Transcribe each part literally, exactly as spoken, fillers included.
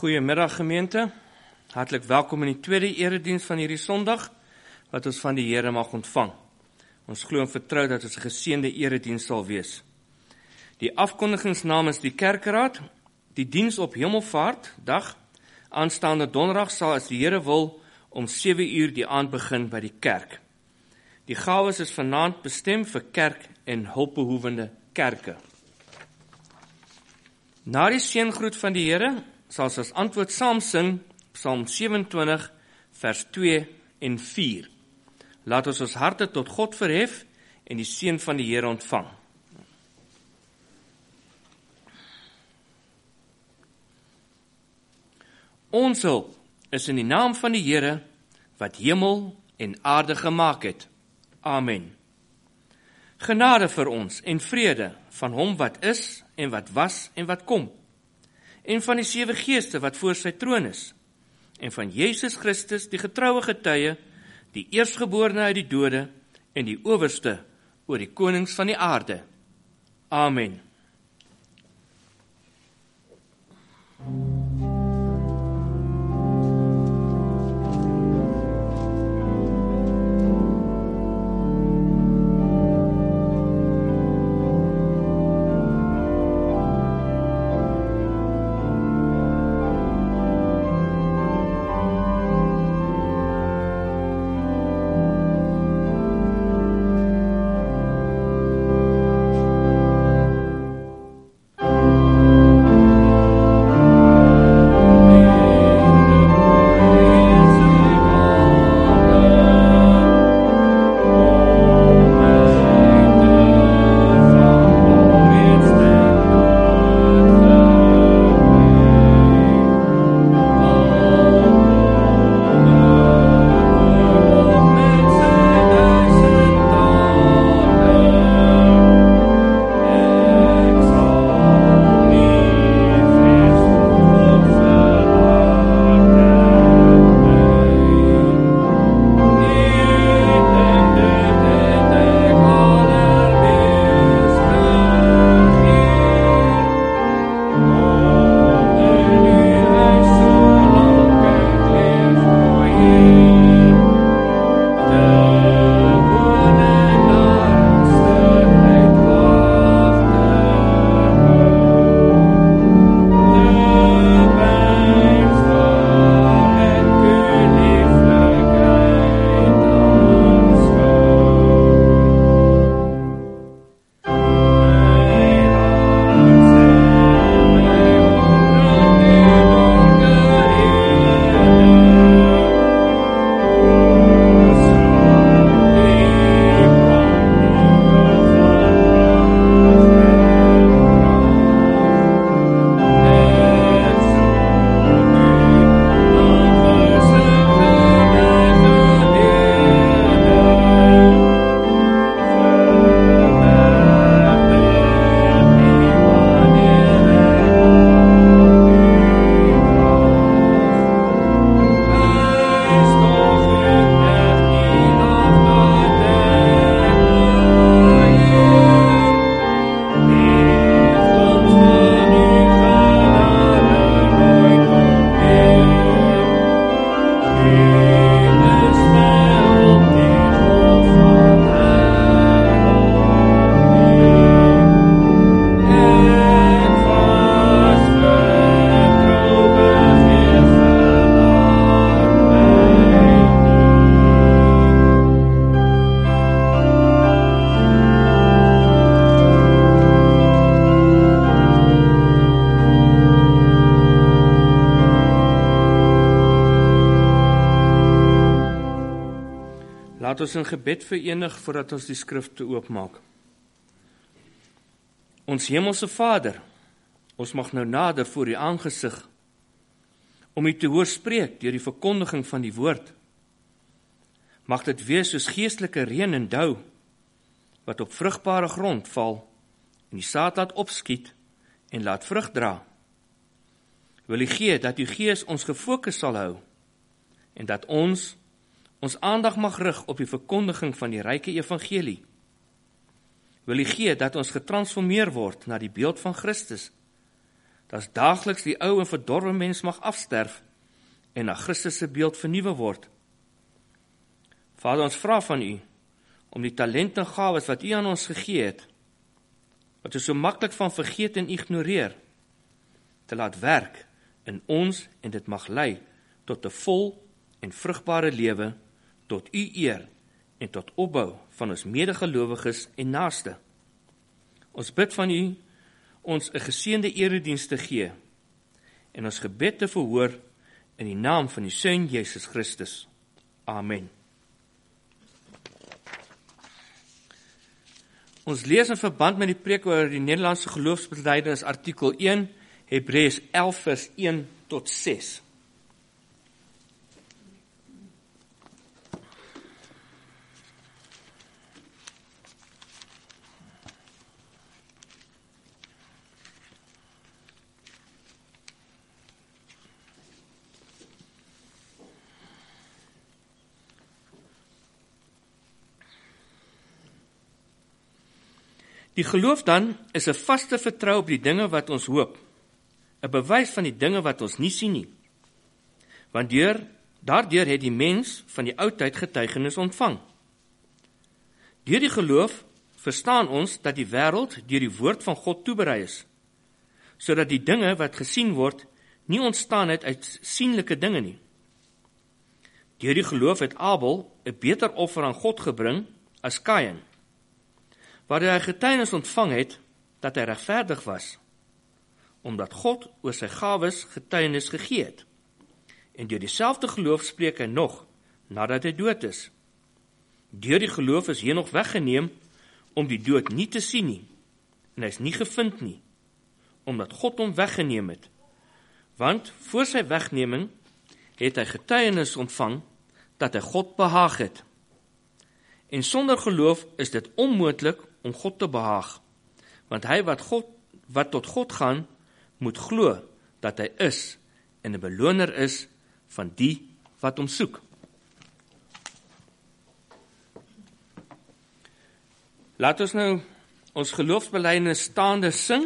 Goeiemiddag gemeente, hartlik welkom in die tweede erediens van hierdie Sondag, wat ons van die Here mag ontvang. Ons glo en vertrou dat ons 'n geseënde erediens sal wees. Die afkondigings namens die kerkraad, die diens op Hemelvaart dag, aanstaande donderdag sal as die Here wil om sewe uur die aand begin by die kerk. Die gawes is vanaand bestem vir kerk en hulpbehoevende kerke. Na die seëngroet van die Here sal ons as antwoord saam sing Psalm sewe-en-twintig vers twee en vier. Laat ons ons harte tot God verhef en die seën van die Here ontvang. Ons hulp is in die naam van die Here wat hemel en aarde gemaak het. Amen. Genade vir ons en vrede van hom wat is en wat was en wat kom, en van die sewe geeste wat voor sy troon is, en van Jesus Christus, die getroue getuie, die eerstgeborene uit die dode, en die owerste oor die konings van die aarde. Amen. Laat ons in gebed verenig voordat ons die skrifte oopmaak. Ons hemelse Vader, ons mag nou nader voor U aangesig, om U te hoor spreek deur die verkondiging van die woord. Mag dit wees soos geestelike reën en dou, wat op vrugbare grond val, en die saad laat opskiet, en laat vrug dra. Wil U gee dat U Gees ons gefokus sal hou, en dat ons ons aandag mag rig op die verkondiging van die ryke evangelie. Wil U gee dat ons getransformeer word na die beeld van Christus, dat daagliks die ou en verdorwe mens mag afsterf en na Christus se beeld vernuwe word. Vader, ons vra van U om die talente en gawes wat U aan ons gegee het, wat ons so maklik van vergeet en ignoreer, te laat werk in ons en dit mag lei tot 'n vol en vrugbare lewe, tot U eer en tot opbou van ons medegelowiges en naaste. Ons bid van U ons 'n geseënde erediens te gee en ons gebed te verhoor in die naam van die Seun Jesus Christus. Amen. Ons lees in verband met die preek oor die Nederlandse geloofsbelijdenis artikel een, Hebreërs elf vers een tot ses. Die geloof dan is 'n vaste vertrou op die dinge wat ons hoop, 'n bewys van die dinge wat ons nie sien nie. Want deur, daardeur het die mens van die oudheid getuigenis ontvang. Deur die geloof verstaan ons dat die wêreld deur die woord van God toeberei is, sodat die dinge wat gesien word nie ontstaan het uit sienlike dinge nie. Deur die geloof het Abel 'n beter offer aan God gebring as Kain, waar hy getuienis ontvang het dat hy regverdig was, omdat God oor sy gawes getuienis gegee het. En deur dieselfde geloof spreek hy nog, nadat hy dood is. Deur die geloof is Henog weggeneem, om die dood nie te sien nie, en hy is nie gevind nie, omdat God hom weggeneem het. Want voor sy wegneming het hy getuienis ontvang, dat hy God behaag het. En sonder geloof is dit onmoontlik om God te behaag, want hy wat, God, wat tot God gaan, moet glo dat hy is en 'n beloner is van die wat hom soek. Laat ons nou ons geloofsbelijdenis staande sing.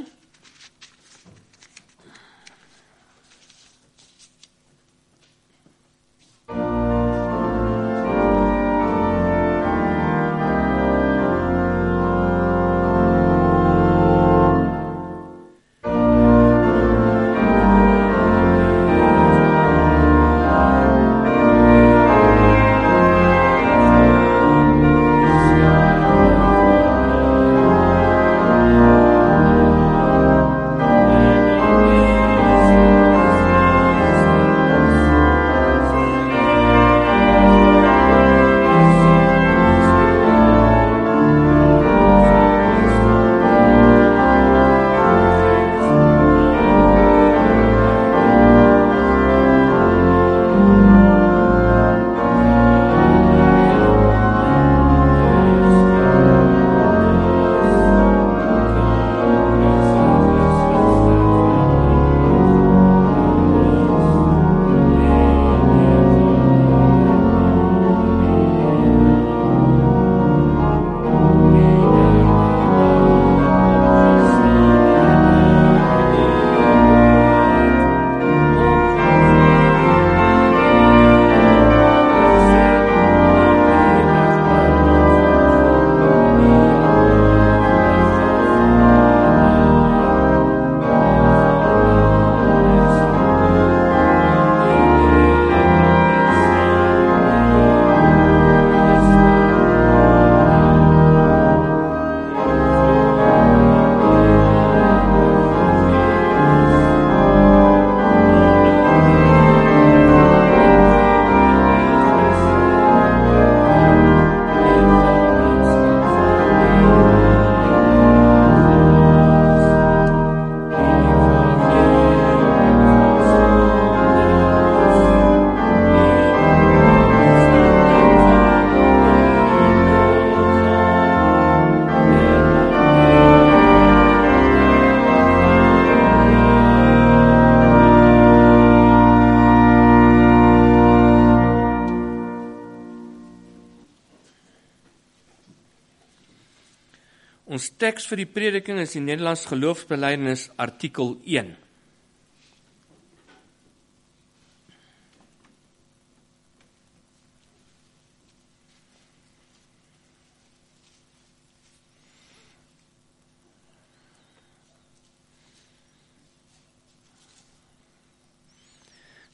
Ons teks vir die prediking is die Nederlands geloofsbelijdenis artikel een.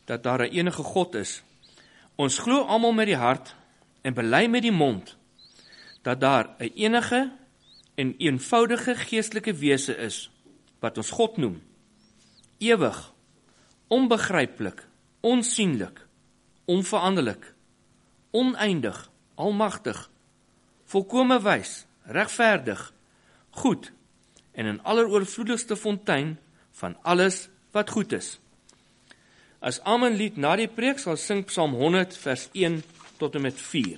dat daar 'n enige God is. Ons glo almal met die hart en bely met die mond dat daar 'n enige en eenvoudige geestelike wese is wat ons God noem. Ewig, onbegryplik, onsienlik, onveranderlik, oneindig, almagtig, volkome wys, regverdig, goed en 'n alleroorvloedigste fontein van alles wat goed is. As Amen lied na die preek sal sing Psalm honderd vers een tot en met vier.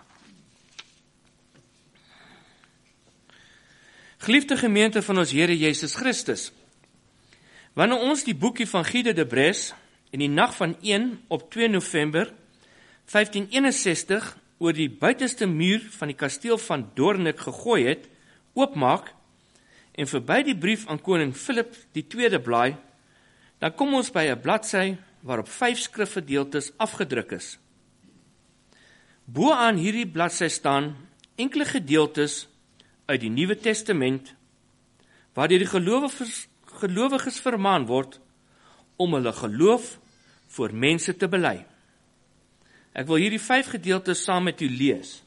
Geliefde gemeente van ons Here Jesus Christus, wanneer ons die boekie van Guy de Debrès in die nag van een op twee November vyftien eenensestig oor die buitenste muur van die kasteel van Doornik gegooi het, oopmaak en verby die brief aan koning Philip die tweede blaai, dan kom ons by 'n bladsy waarop vyf skrifgedeeltes afgedruk is. Bo aan hierdie bladsy staan enkele gedeeltes uit die Nuwe Testament, waardeur die gelowiges, gelowiges vermaan word om hulle geloof voor mense te bely. Ek wil hierdie vyf gedeeltes saam met u lees.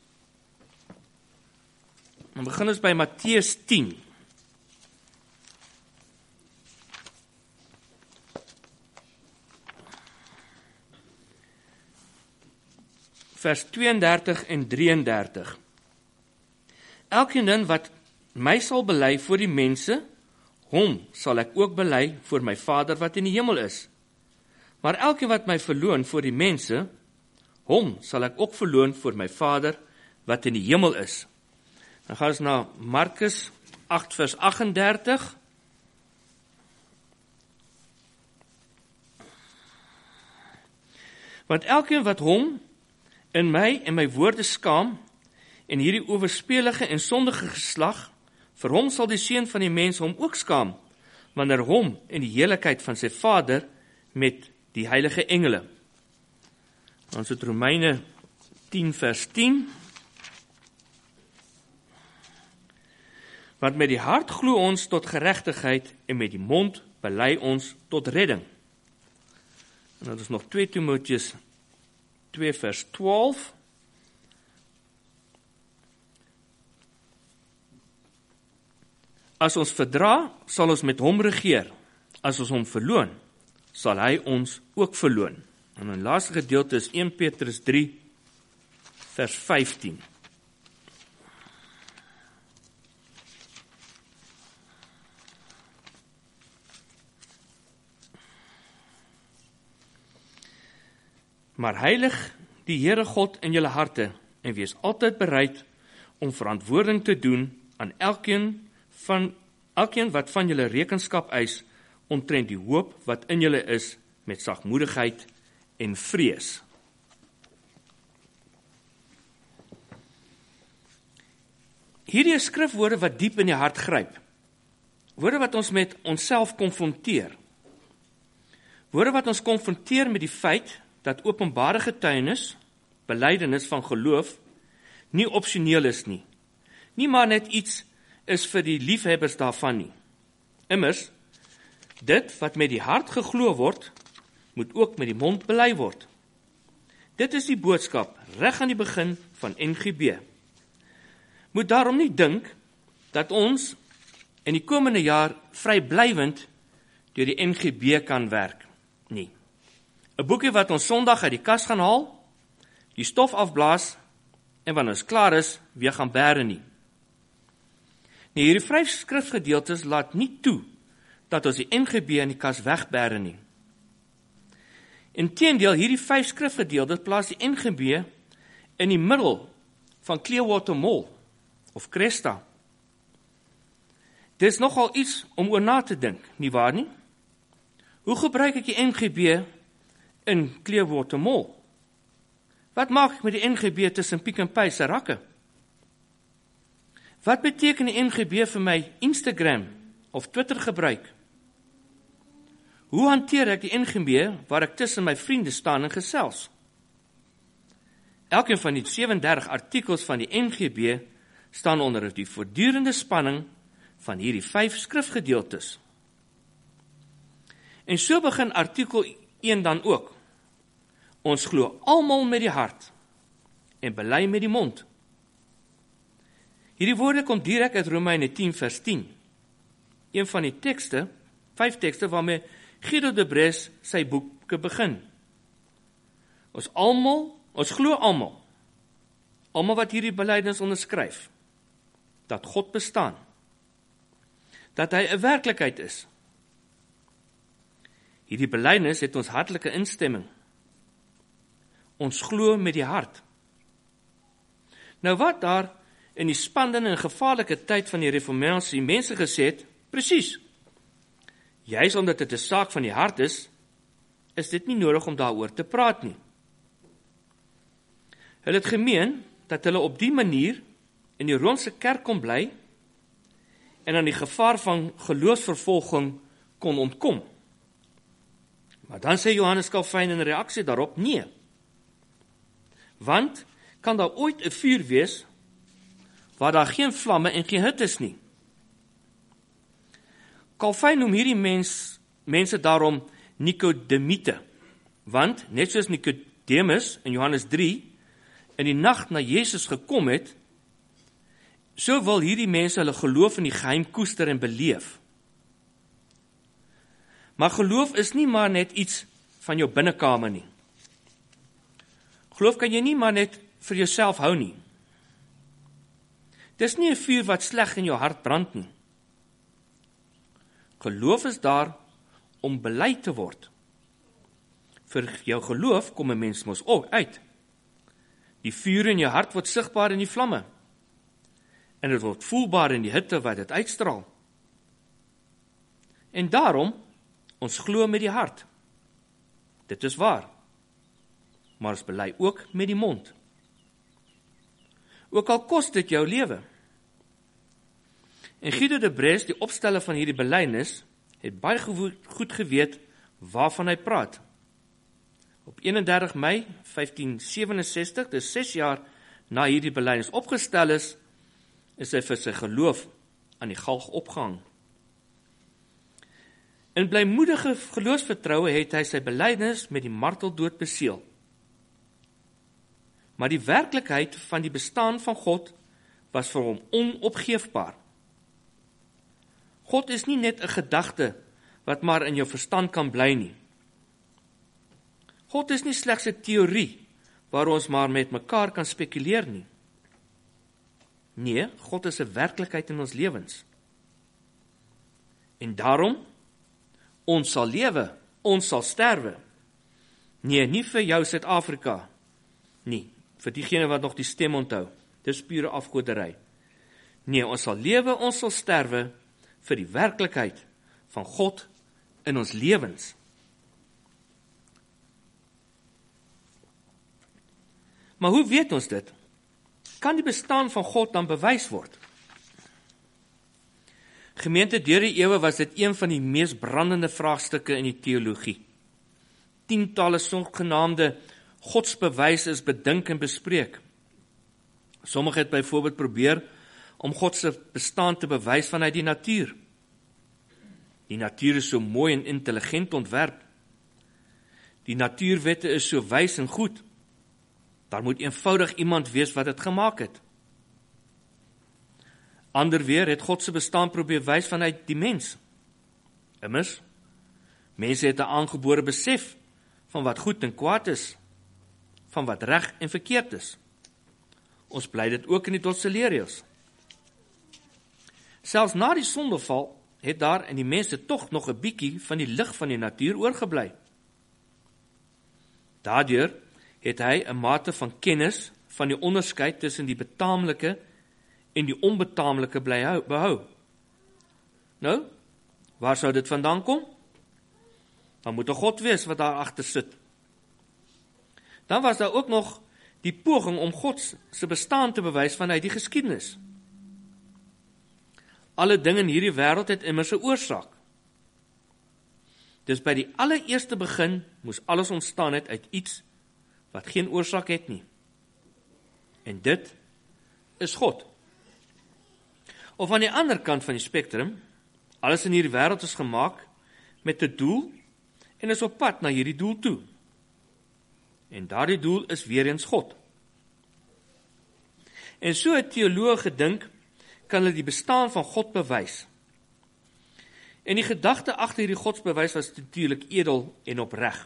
Dan begin ons by Matteus tien. Vers tweeëndertig en drieëndertig. Elkeen wat my sal bely voor die mense, hom sal ek ook bely voor my Vader wat in die hemel is. Maar elkeen wat my verloon voor die mense, hom sal ek ook verloon voor my Vader wat in die hemel is. Dan gaan ons na Markus agt vers agt-en-dertig. Want elkeen wat hom in my en my woorde skaam, en hierdie owerspelige en sondige geslag, vir hom sal die Seun van die mens hom ook skaam, wanneer hom in die heerlikheid van sy Vader met die heilige engele. Ons het Romeine tien vers tien. Want met die hart glo ons tot geregtigheid en met die mond bely ons tot redding. En dat is nog twee Timoteus twee vers twaalf. As ons verdra, sal ons met hom regeer. As ons hom verloon, sal hy ons ook verloon. En in laaste gedeelte is een Petrus drie vers vyftien. Maar heilig die Here God in julle harte en wees altyd bereid om verantwoording te doen aan elkeen van elkeen wat van julle rekenskap eis omtrent die hoop wat in julle is met sagmoedigheid en vrees. Hierdie is skrifwoorde wat diep in die hart gryp. Woorde wat ons met onsself konfronteer. Woorde wat ons konfronteer met die feit dat openbare getuienis, belydenis van geloof, nie opsioneel is nie. Nie maar net iets is vir die liefhebbers daarvan nie. Immers, dit wat met die hart geglo word, moet ook met die mond bely word. Dit is die boodskap reg aan die begin van N G B. Moet daarom nie dink dat ons in die komende jaar vryblywend deur die N G B kan werk nie. 'n Boekie wat ons Sondag uit die kas gaan haal, die stof afblaas en wanneer ons klaar is, weer gaan bære nie. Nee, hierdie vyf skrifgedeeltes laat nie toe dat ons die N G B in die kas wegbære nie. Inteendeel, hierdie vyf skrifgedeeltes plaas die N G B in die middel van Clearwater Mall of Cresta. Dit is nogal iets om oor na te dink, nie waar nie? Hoe gebruik ek die N G B in Clearwater Mall? Wat maak ek met die N G B tussen Pick n Pay se rakke? Wat beteken die N G B vir my Instagram of Twitter gebruik? Hoe hanteer ek die N G B waar ek tussen my vriende staan en gesels? Elkeen van die sewendertig artikels van die N G B staan onder die voortdurende spanning van hierdie vyf skrifgedeeltes. En so begin artikel een dan ook, Ons glo almal met die hart en bely met die mond. Hierdie woorde kom direk uit Romeine tien vers tien. Een van die tekste, vyf tekste waarmee Guido de Bres sy boeke begin. Ons almal, ons glo almal, almal wat hierdie belydenis onderskryf, dat God bestaan, dat hy 'n werklikheid is. Hierdie belydenis het ons hartlike instemming. Ons glo met die hart. Nou wat daar in die spannende en gevaarlike tyd van die reformatie mense gesê het, presies, juis omdat dit 'n saak van die hart is, is dit nie nodig om daaroor te praat nie. Hulle het gemeen dat hulle op die manier in die Romeinse kerk kon bly en aan die gevaar van geloofsvervolging kon ontkom. Maar dan sê Johannes Calvin in reaksie daarop, nee. Want kan daar ooit 'n vuur wees waar daar geen vlamme en geen hitte is nie? Calvin noem hierdie mens, mense daarom Nikodemiete, want net soos Nikodemus in Johannes drie in die nag na Jesus gekom het, so wil hierdie mense hulle geloof in die geheim koester en beleef. Maar geloof is nie maar net iets van jou binnekamer nie. Geloof kan jy nie maar net vir jouself hou nie. Dis nie 'n vuur wat sleg in jou hart brand nie. Geloof is daar om bely te word. Vir jou geloof kom 'n mens mos ook uit. Die vuur in jou hart word sigbaar in die vlamme. En dit word voelbaar in die hitte wat dit uitstraal. En daarom, ons glo met die hart. Dit is waar. Maar ons bely ook met die mond. Ook al kos dit jou lewe. En Guido de Bres, die opsteller van hierdie belydenis, het baie goed geweet waarvan hy praat. Op eenendertig Mei vyftien sewenses-tig, dis ses jaar na hierdie belydenis opgestel is, is hy vir sy geloof aan die galg opgehang. In blymoedige geloofsvertroue het hy sy belydenis met die marteldood beseël. Maar die werklikheid van die bestaan van God was vir hom onopgeefbaar. God is nie net 'n gedagte wat maar in jou verstand kan bly nie. God is nie slegs 'n teorie waar ons maar met mekaar kan spekuleer nie. Nee, God is 'n werklikheid in ons lewens. En daarom, ons sal lewe, ons sal sterwe. Nee, nie vir jou Suid-Afrika nie, vir diegene wat nog die stem onthou. Dis pure afgoderry. Nee, ons sal lewe, ons sal sterwe vir die werklikheid van God in ons lewens. Maar hoe weet ons dit? Kan die bestaan van God dan bewys word? Gemeente, deur die eeue was dit een van die mees brandende vraagstukke in die teologie. Tientalle sogenaamde godsbewyse is bedink en bespreek. Sommige het byvoorbeeld probeer om God se bestaan te bewys vanuit die natuur. Die natuur is so mooi en intelligent ontwerp. Die natuurwette is so wys en goed. Daar moet eenvoudig iemand wees wat dit gemaak het. Ander weer het God se bestaan probeer wys vanuit die mens. Immers, mense het 'n aangebore besef van wat goed en kwaad is, van wat reg en verkeerd is. Ons bly dit ook in die dotselereus. Selfs na die sondeval het daar in die mense tog nog 'n bietjie van die lig van die natuur oorgebly. Daardeur het hy 'n mate van kennis van die onderskeid tussen die betaamlike en die onbetaamlike bly behou. Nou, waar sou dit vandaan kom? Dan moet 'n God wees wat daar agter sit. Dan was daar ook nog die poging om God se bestaan te bewys vanuit die geskiedenis. Alle dinge in hierdie wêreld het immers 'n oorsaak. Dus by die allereerste begin moes alles ontstaan het uit iets wat geen oorsaak het nie. En dit is God. Of aan die ander kant van die spektrum, alles in hierdie wêreld is gemaak met 'n doel en is op pad na hierdie doel toe. En daardie doel is weer eens God. En so het teoloog gedink, kan hulle die bestaan van God bewys. En die gedagte agter hierdie godsbewys was natuurlik edel en opreg.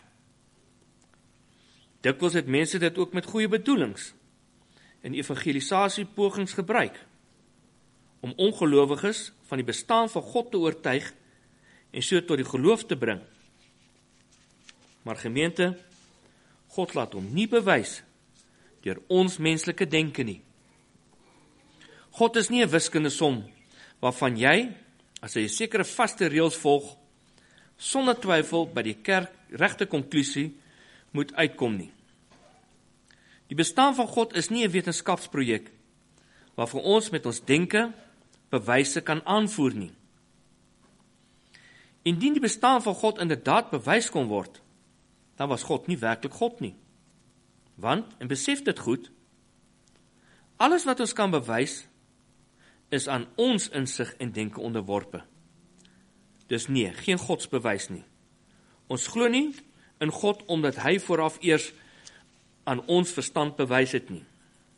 Dikwels het mense dit ook met goeie bedoelings in evangelisasiepogings gebruik, om ongelowiges van die bestaan van God te oortuig en so tot die geloof te bring. Maar gemeente, God laat hom nie bewys deur ons menslike denke nie. God is nie 'n wiskundesom waarvan jy, as jy sekere vaste reëls volg, sonder twyfel by die kerk regte konklusie moet uitkom nie. Die bestaan van God is nie 'n wetenskapsprojek waarvan ons met ons denke bewyse kan aanvoer nie. Indien die bestaan van God inderdaad bewys kon word, dan was God nie werklik God nie. Want, en besef dit goed, alles wat ons kan bewys, is aan ons insig en denke onderworpe. Dus nee, geen godsbewys nie. Ons glo nie in God omdat hy vooraf eers aan ons verstand bewys het nie.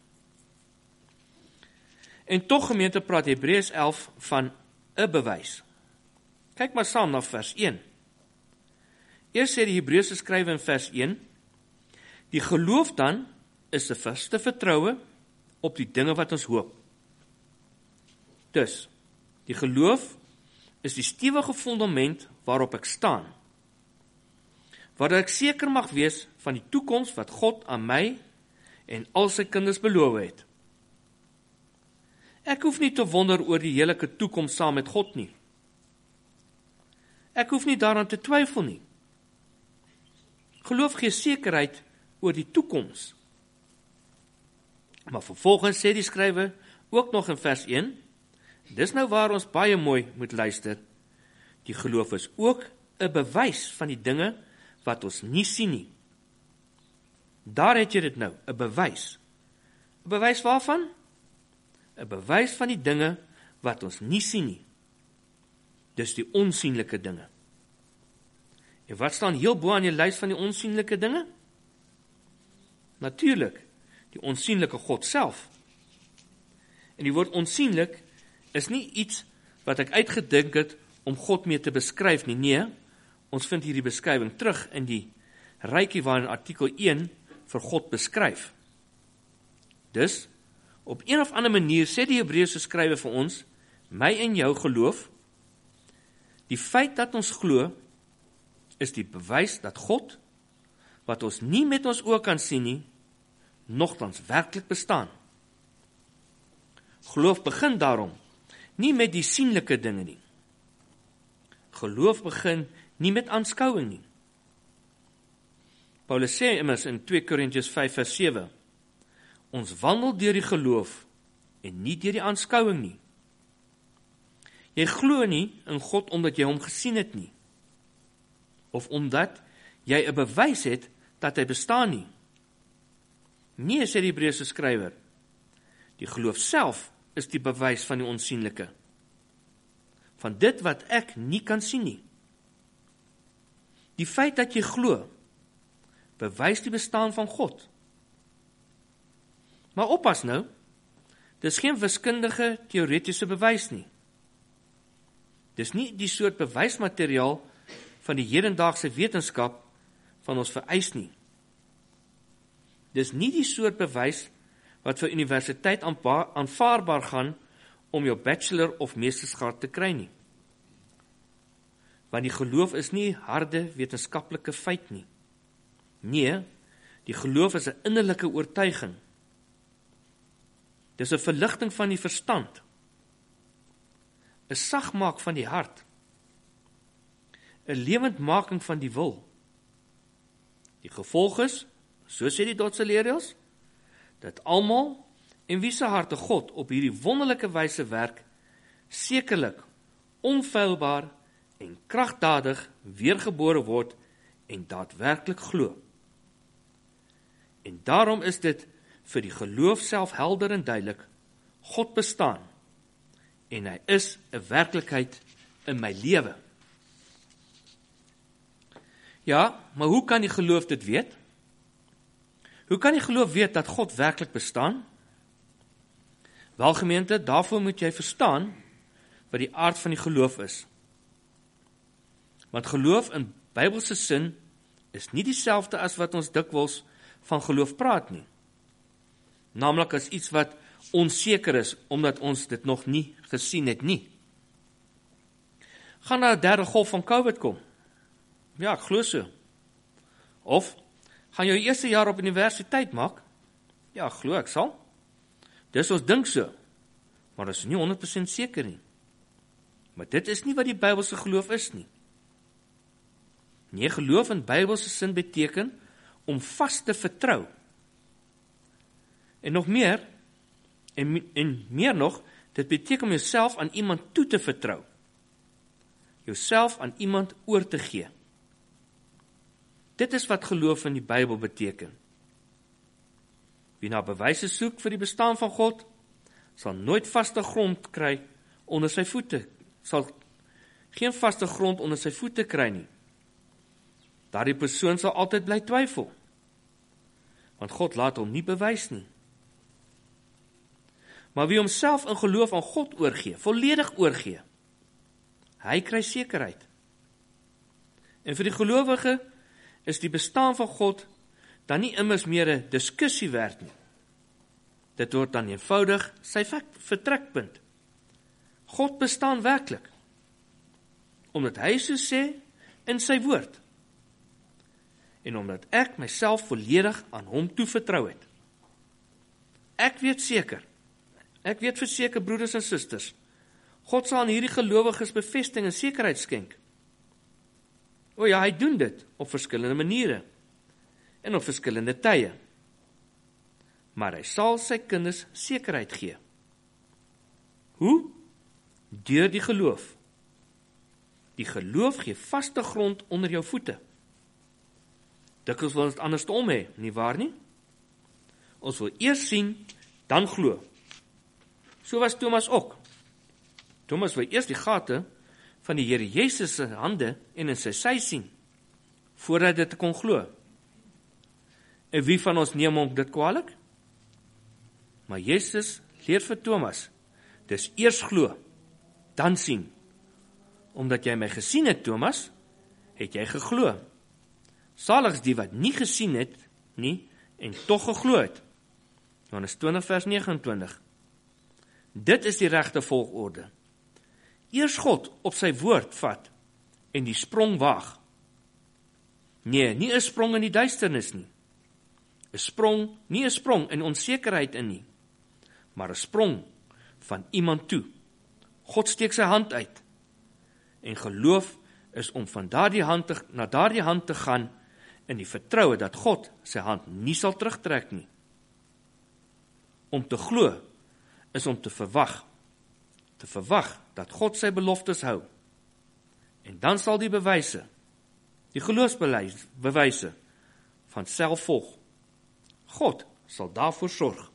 En tog, gemeente, praat Hebreërs elf van 'n bewys. Kyk maar saam na vers een. Eers sê die Hebreëse skrywer in vers een, die geloof dan is 'n vaste vertroue op die dinge wat ons hoop. Dus, die geloof is die stewige fundament waarop ek staan, waardoor ek seker mag wees van die toekoms wat God aan my en al sy kinders beloof het. Ek hoef nie te wonder oor die heerlike toekoms saam met God nie. Ek hoef nie daaraan te twyfel nie. Geloof gee sekerheid oor die toekoms. Maar vervolgens sê die skrywer ook nog in vers een, dis nou waar ons baie mooi moet luister, die geloof is ook 'n bewys van die dinge wat ons nie sien nie. Daar het jy dit nou, 'n bewys. 'n Bewys waarvan? 'n Bewys van die dinge wat ons nie sien nie. Dis die onsienlike dinge. En wat staan heel bo aan die lys van die onsienlike dinge? Natuurlik, die onsienlike God self. En die woord onsienlik is nie iets wat ek uitgedink het om God mee te beskryf nie. Nee, ons vind hierdie beskrywing terug in die rykie waarin artikel een vir God beskryf. Dus, op een of ander manier sê die Hebreëse skrywer vir ons, my en jou geloof, die feit dat ons glo, is die bewys dat God, wat ons nie met ons oë kan sien nie, nogtans werklik bestaan. Geloof begin daarom nie met die sienlike dinge nie. Geloof begin nie met aanskouing nie. Paulus sê immers in twee Korintiërs vyf vers sewe, ons wandel deur die geloof en nie deur die aanskouing nie. Jy glo nie in God omdat jy hom gesien het nie, of omdat jy 'n bewys het dat hy bestaan nie. Nee, sê die Hebreëse skrywer, die geloof self is die bewys van die onsienlike, van dit wat ek nie kan sien nie. Die feit dat jy glo, bewys die bestaan van God. Maar oppas nou, dis geen wiskundige, teoretiese bewys nie. Dis nie die soort bewysmateriaal van die hedendaagse wetenskap van ons vereis nie. Dis nie die soort bewys wat vir universiteit aanvaarbaar gaan om jou bachelor of meestersgraad te kry nie. Want die geloof is nie harde wetenskaplike feit nie. Nee, die geloof is 'n innerlike oortuiging. Dis 'n verligting van die verstand, 'n sagmaak van die hart, 'n lewendmaking van die wil. Die gevolg is, so sê die Dotse leerreëls, dat almal en wie se harte God op hierdie wonderlike wyse werk, sekerlik, onfeilbaar en kragtadig weergebore word en daadwerklik glo. En daarom is dit vir die geloof self helder en duidelik, God bestaan, en hy is 'n werklikheid in my lewe. Ja, maar hoe kan die geloof dit weet? Hoe kan die geloof weet dat God werklik bestaan? Wel gemeente, daarvoor moet jy verstaan wat die aard van die geloof is. Want geloof in Bybelse sin is nie dieselfde as wat ons dikwels van geloof praat nie. Naamlik as iets wat onseker is, omdat ons dit nog nie gesien het nie. Gaan daar 'n derde golf van COVID kom? Ja, ek glo so. Of, gaan jou eerste jaar op universiteit maak? Ja, ek glo ek sal. Dis ons dink so, maar dit is nie honderd persent seker nie. Maar dit is nie wat die Bybelse geloof is nie. Nee, geloof in Bybelse sin beteken om vas te vertrou. En nog meer, en, en meer nog, dit beteken om jouself aan iemand toe te vertrou. Jouself aan iemand oor te gee. Dit is wat geloof in die Bybel beteken. Wie na bewyse soek vir die bestaan van God, sal nooit vaste grond kry onder sy voete, sal geen vaste grond onder sy voete kry nie. Daardie persoon sal altyd bly twyfel, want God laat hom nie bewys nie. Maar wie homself in geloof aan God oorgee, volledig oorgee, hy kry sekerheid. En vir die gelowige is die bestaan van God dan nie immers meer 'n diskussie werd nie. Dit word dan eenvoudig sy vertrekpunt. God bestaan werklik, omdat hy so sê in sy woord, en omdat ek myself volledig aan hom toevertrou het. Ek weet seker, ek weet verseker broeders en susters, God sal aan hierdie gelowiges bevestiging en sekerheid skenk. O ja, hy doen dit op verskillende maniere, en op verskillende tye. Maar hy sal sy kinders sekerheid gee. Hoe? Deur die geloof. Die geloof gee vaste grond onder jou voete. Dikwels wil ons andersom hê, nie waar nie? Ons wil eers sien, dan glo. So was Thomas ook. Thomas wil eers die gate van die Here Jesus se hande en in sy sy sien, voordat hy dit kon glo. En wie van ons neem hom dit kwalik? Maar Jesus leer vir Thomas, dis eers glo, dan sien. Omdat jy my gesien het, Thomas, het jy geglo. Salig is die wat nie gesien het nie en tog geglo het. Johannes twintig vers nege en twintig. Dit is die regte volgorde. Eers God op sy woord vat en die sprong waag. Nee, nie 'n sprong in die duisternis nie. 'n Sprong, nie 'n sprong in onsekerheid in nie, maar 'n sprong van iemand toe. God steek sy hand uit. En geloof is om van daardie hand te, na daardie hand te gaan in die vertroue dat God sy hand nie sal terugtrek nie. Om te glo is om te verwag. Te verwag dat God sy beloftes hou. En dan sal die bewyse, die geloofsbewyse van self volg. God sal daarvoor sorg.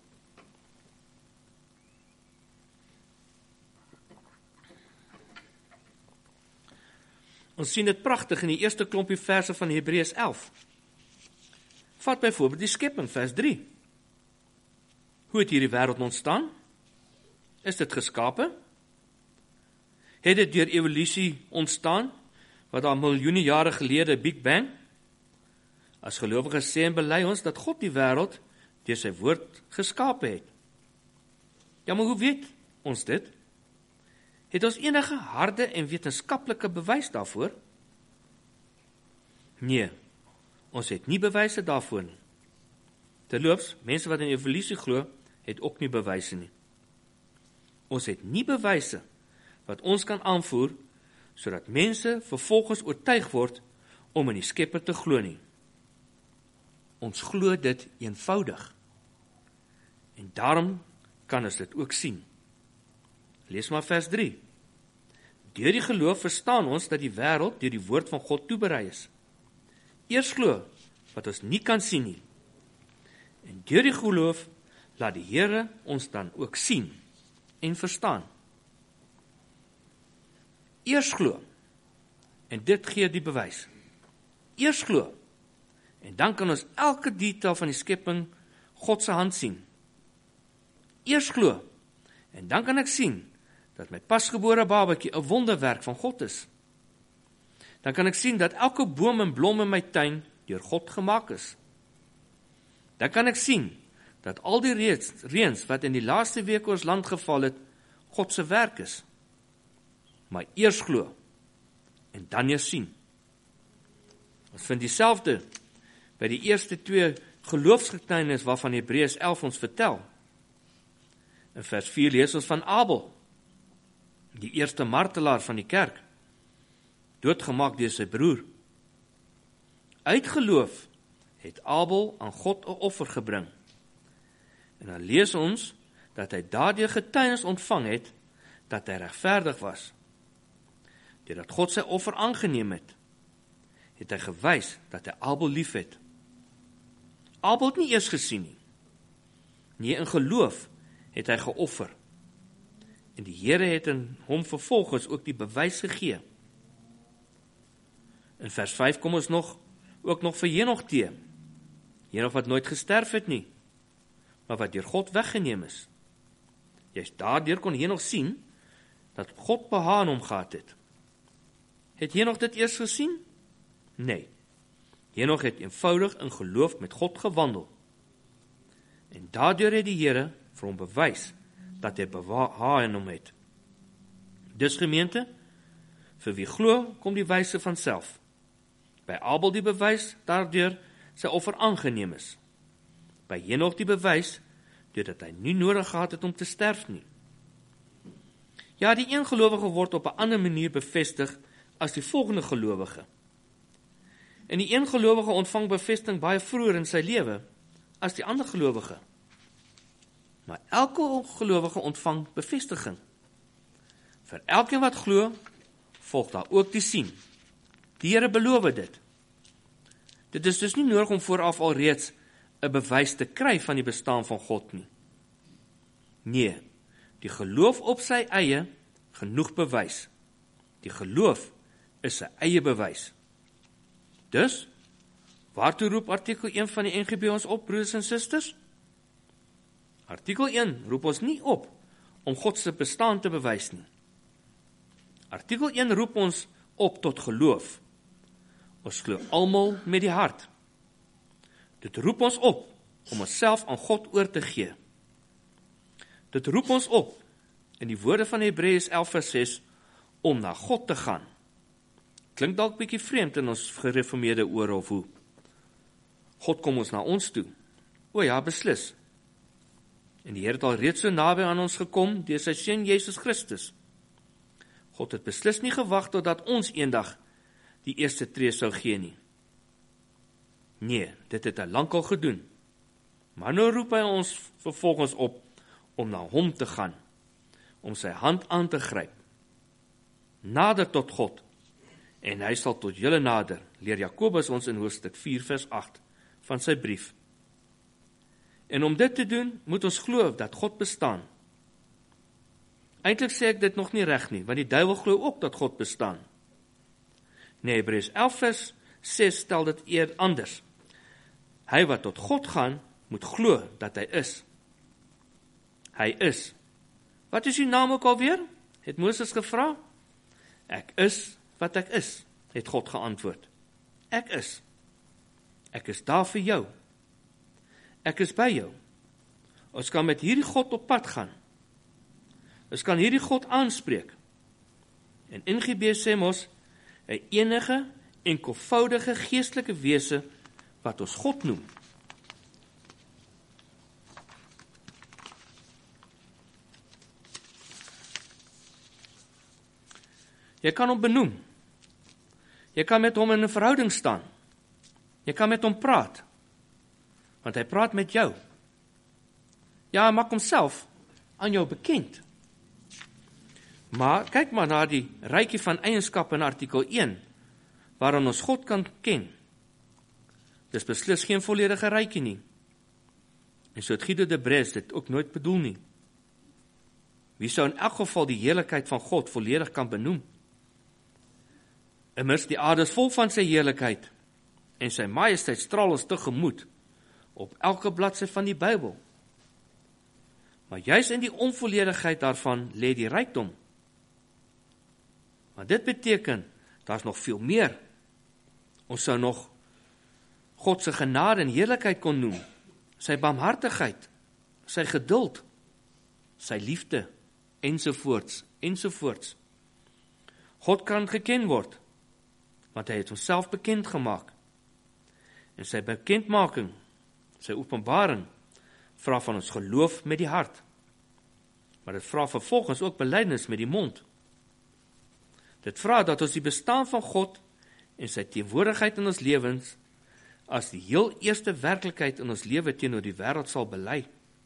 Ons sien dit pragtig in die eerste klompie verse van Hebreërs elf. Vat byvoorbeeld die skepping, vers drie. Hoe het hierdie wêreld ontstaan? Is dit geskape? Het dit deur evolusie ontstaan, wat daar miljoene jare gelede, Big Bang? As gelowiges sê en bely ons dat God die wêreld deur sy woord geskape het. Ja, maar hoe weet ons dit? Het ons enige harde en wetenskaplike bewys daarvoor? Nee, ons het nie bewyse daarvoor nie. Terloops, mense wat in evolusie glo, het ook nie bewyse nie. Ons het nie bewyse wat ons kan aanvoer, sodat mense vervolgens oortuig word om in die Skepper te glo nie. Ons glo dit eenvoudig. En daarom kan ons dit ook sien. Lees maar vers drie. Deur die geloof verstaan ons dat die wêreld deur die woord van God toeberei is. Eers glo wat ons nie kan sien nie. En deur die geloof laat die Here ons dan ook sien en verstaan. Eers glo, en dit gee die bewys. Eers glo, En dan kan ons elke detail van die skepping God se hand sien. Eers glo, en dan kan ek sien dat my pasgebore babatjie 'n wonderwerk van God is. Dan kan ek sien dat elke boom en blom in my tuin deur God gemaak is. Dan kan ek sien dat al die reeds, reëns wat in die laaste week oor ons land geval het, God se werk is. Maar eers glo, en dan eers sien. Ons vind dieselfde by die eerste twee geloofsgetuienis waarvan Hebreërs elf ons vertel. In vers vier lees ons van Abel, die eerste martelaar van die kerk, doodgemaak deur sy broer. Uit geloof het Abel aan God 'n offer gebring. En dan lees ons dat hy daardeur getuienis ontvang het dat hy regverdig was. Deurdat God sy offer aangeneem het, het hy gewys dat hy Abel lief het. Abel het nie eers gesien nie. Nee, in geloof het hy geoffer. En die Here het in hom vervolgens ook die bewys gegee. In vers vyf kom ons nog, ook nog vir Henog te. Henog wat nooit gesterf het nie, maar wat deur God weggeneem is. Juist daardeur kon Henog sien, dat God behaag in hom gehad het. Het Henog dit eers gesien? Nee. Henog het eenvoudig in geloof met God gewandel. En daardeur het die Here vir hom bewys, dat hy behaag in hom het. Dus gemeente, vir wie glo, kom die wyse vanself. By Abel die bewys, daardeur sy offer aangeneem is. By Henog die bewys, doordat hy nie nodig gehad het om te sterf nie. Ja, die een gelowige word op 'n ander manier bevestig as die volgende gelowige. En die een gelowige ontvang bevestiging baie vroeër in sy lewe as die ander gelowige. Maar elke gelowige ontvang bevestiging. Vir elkeen wat glo, volg daar ook die sien. Die Here beloof dit. Dit is dus nie nodig om vooraf al reeds 'n bewys te kry van die bestaan van God nie. Nee, die geloof op sy eie genoeg bewys. Die geloof is sy eie bewys. Dus, waartoe roep artikel een van die N G B ons op, broeders en susters? Artikel een roep ons nie op om God se bestaan te bewys nie. Artikel een roep ons op tot geloof. Ons glo almal met die hart. Dit roep ons op om onsself aan God oor te gee. Dit roep ons op, in die woorde van Hebreërs elf vers ses, om na God te gaan. Klink dalk bietjie vreemd in ons gereformeerde ore of hoe. God kom ons na ons toe. O ja, beslis. En die Here het al reeds so naby aan ons gekom deur sy seun Jesus Christus. God het beslis nie gewag totdat ons eendag die eerste tree sou gee nie. Nee, dit het hy lankal gedoen. Maar nou roep hy ons vervolgens op om na hom te gaan, om sy hand aan te gryp. Nader tot God, en hy sal tot julle nader, leer Jakobus ons in hoofstuk vier vers agt van sy brief. En om dit te doen, moet ons glo dat God bestaan. Eintlik sê ek dit nog nie reg nie, want die duiwel glo ook dat God bestaan. Nee, Hebreërs elf vers ses stel dit eer anders. Hy wat tot God gaan, moet glo dat hy is. Hy is. Wat is uw naam ook alweer? Het Moses gevra. Ek is wat ek is, het God geantwoord. Ek is. Ek is daar vir jou. Ek is by jou. Ons kan met hierdie God op pad gaan. Ons kan hierdie God aanspreek. En N G B sê mos, 'n enige enkelvoudige geestelike wese wat ons God noem. Jy kan hom benoem. Jy kan met hom in 'n verhouding staan. Jy kan met hom praat. Want hy praat met jou. Ja, hy maak homself aan jou bekend. Maar kyk maar na die rykie van eienskappe in artikel een, waarin ons God kan ken. Dis beslis geen volledige rykie nie. En so het Guido de Bres dit ook nooit bedoel nie. Wie sou in elk geval die heerlikheid van God volledig kan benoem? Immers die aarde is vol van sy heerlikheid, en sy majesteit straal ons tegemoet op elke bladsy van die Bybel. Maar juis in die onvolledigheid daarvan lê die rykdom. Maar dit beteken, daar's nog veel meer. Ons sou nog God se genade en heerlikheid kon noem, sy barmhartigheid, sy geduld, sy liefde, ensovoorts, ensovoorts. God kan geken word, want hy het homself bekend gemaak. En sy bekendmaking, sy openbaring, vra van ons geloof met die hart. Maar dit vra vervolgens ook belydenis met die mond. Dit vra dat ons die bestaan van God en sy teenwoordigheid in ons lewens as die heel eerste werklikheid in ons lewe teenoor die wêreld sal bely.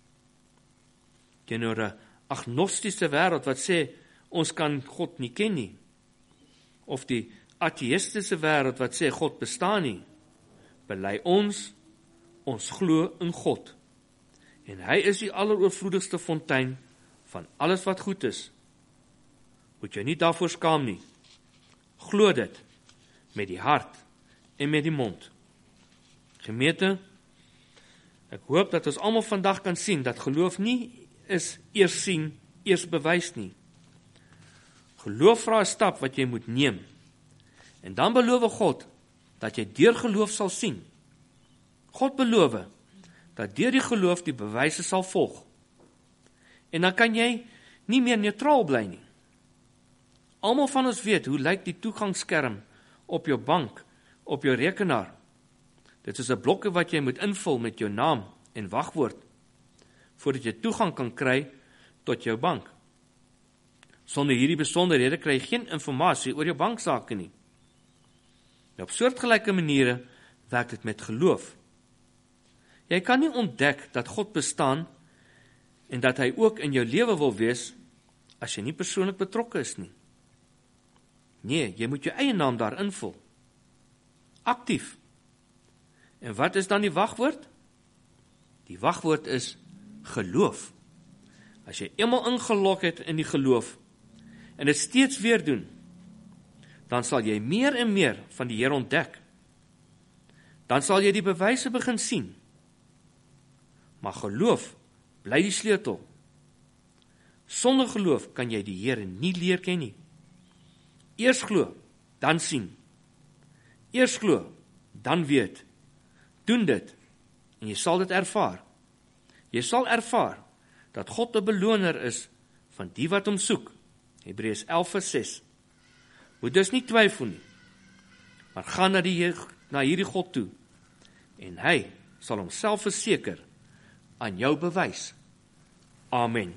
Teenoor 'n agnostiese wêreld wat sê ons kan God nie ken nie. Of die ateïstiese wêreld wat sê God bestaan nie. Bely ons, ons glo in God. En hy is die alleroorvloedigste fontein van alles wat goed is. Moet jy nie daarvoor skaam nie. Glo dit met die hart en met die mond. Gemeente, ek hoop dat ons almal vandag kan sien dat geloof nie is eers sien, eers bewys nie. Geloof vra 'n stap wat jy moet neem. En dan beloof God dat jy deur geloof sal sien. God beloof dat deur die geloof die bewyse sal volg. En dan kan jy nie meer neutraal bly nie. Almal van ons weet hoe lyk die toegangsskerm op jou bank, op jou rekenaar. Dit is 'n blokkie wat jy moet invul met jou naam en wagwoord, voordat jy toegang kan kry tot jou bank. Sonder hierdie besonderhede kry jy geen inligting oor jou banksaake nie. Nou, op soortgelyke maniere werk dit met geloof. Jy kan nie ontdek dat God bestaan en dat hy ook in jou lewe wil wees as jy nie persoonlik betrokke is nie. Nee, jy moet jou eie naam daar invul. Aktief. En wat is dan die wagwoord? Die wagwoord is geloof. As jy eenmaal ingelog het in die geloof en dit steeds weer doen, dan sal jy meer en meer van die Here ontdek. Dan sal jy die bewyse begin sien. Maar geloof bly die sleutel. Sonder geloof kan jy die Here nie leer ken nie. Eers glo, dan sien. Eers glo, dan weet. Doen dit, en jy sal dit ervaar. Jy sal ervaar, dat God 'n beloner is, van die wat hom soek. Hebreërs elf vers ses. Moet dus nie twyfel nie, maar gaan na, die, na hierdie God toe, en hy sal homself verseker, aan jou bewys. Amen.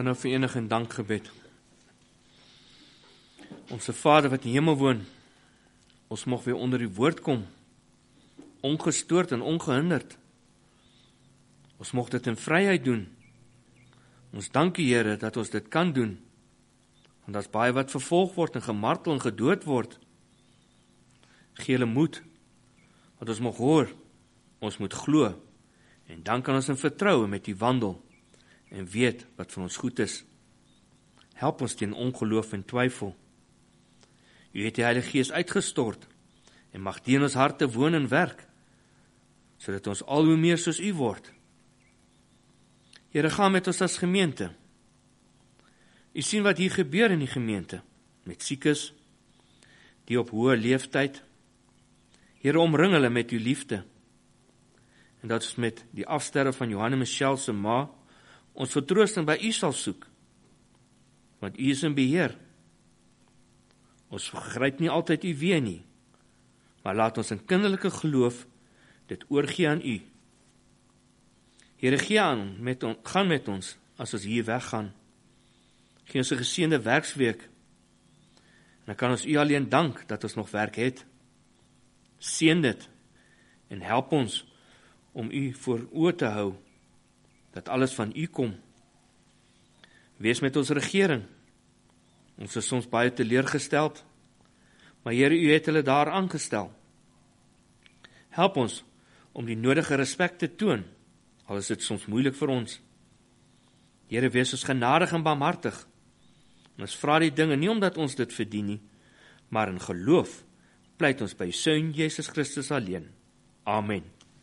gaan nou verenig in dankgebed. Onse Vader wat in die hemel woon, ons mag weer onder die woord kom, ongestoord en ongehinderd. Ons mag dit in vryheid doen. Ons dank U, Here, dat ons dit kan doen, want daar's baie wat vervolg word en gemartel en gedood word. Gee hulle moed, wat ons mag hoor, ons moet glo, en dan kan ons in vertroue met U wandel, en weet wat vir ons goed is. Help ons teen ongeloof en twyfel. U het die Heilige Gees uitgestort, en mag die in ons harte woon en werk, sodat ons al hoe meer soos U word. Here, gaan met ons as gemeente. U sien wat hier gebeur in die gemeente, met siekes, die op hoë leeftyd. Here, omring hulle met U liefde, en dat ons met die afsterwe van Johanne Michelle se ma, ons vertroosting by U sal soek, want U is in beheer. Ons begryp nie altyd U weë nie, maar laat ons in kinderlike geloof dit oorgee aan U. Here, gee aan, met on, gaan met ons, as ons hier weggaan. Gee ons 'n geseënde werksweek, en dan kan ons U alleen dank, dat ons nog werk het. Seën dit, en help ons, om U voor oë te hou, dat alles van U kom. Wees met ons regering. Ons is soms baie teleurgesteld, maar Here, U het hulle daar aangestel. Help ons om die nodige respek te toon, al is dit soms moeilik vir ons. Here, wees ons genadig en barmhartig. En ons vra die dinge nie omdat ons dit verdien nie, maar in geloof pleit ons by Seun Jesus Christus alleen. Amen.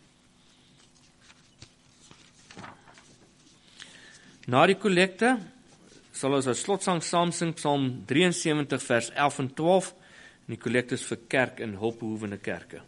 Na die kollekte sal ons as slotsang saam sing Psalm drieënsewentig vers elf en twaalf, en die kollekte is vir kerk en hulpbehoevende kerke.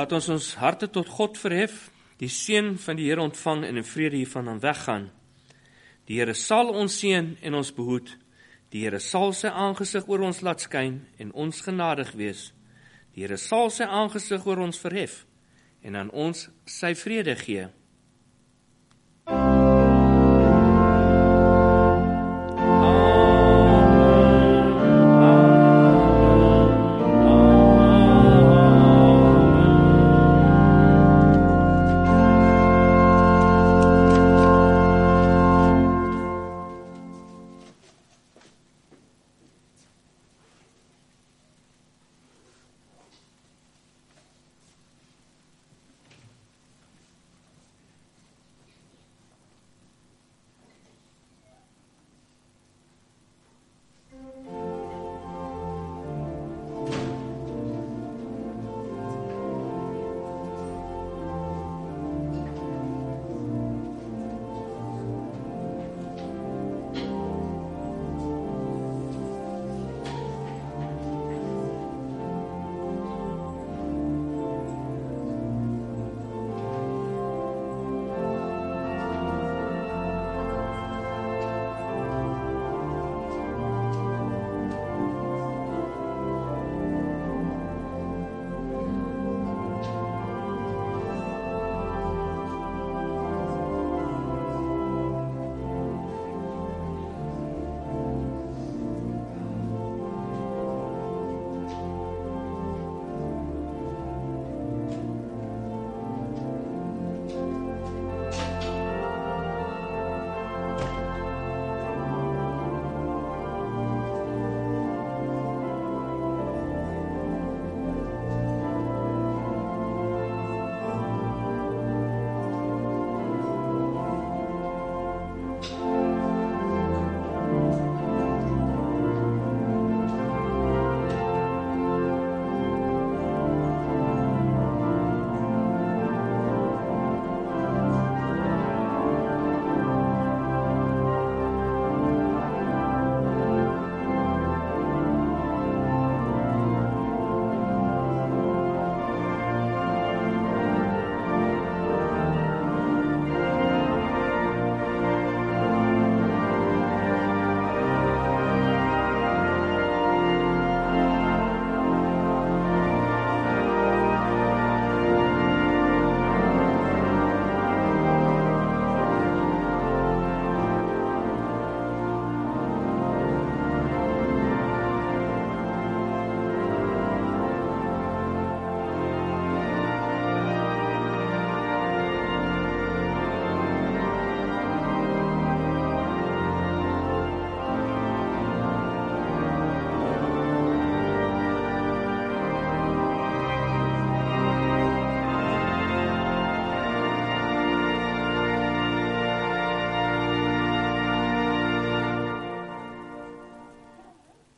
Laat ons ons harte tot God verhef, die seën van die Here ontvang en in vrede hiervan dan weggaan. Die Here sal ons seën en ons behoed. Die Here sal sy aangesig oor ons laat skyn en ons genadig wees. Die Here sal sy aangesig oor ons verhef en aan ons sy vrede gee.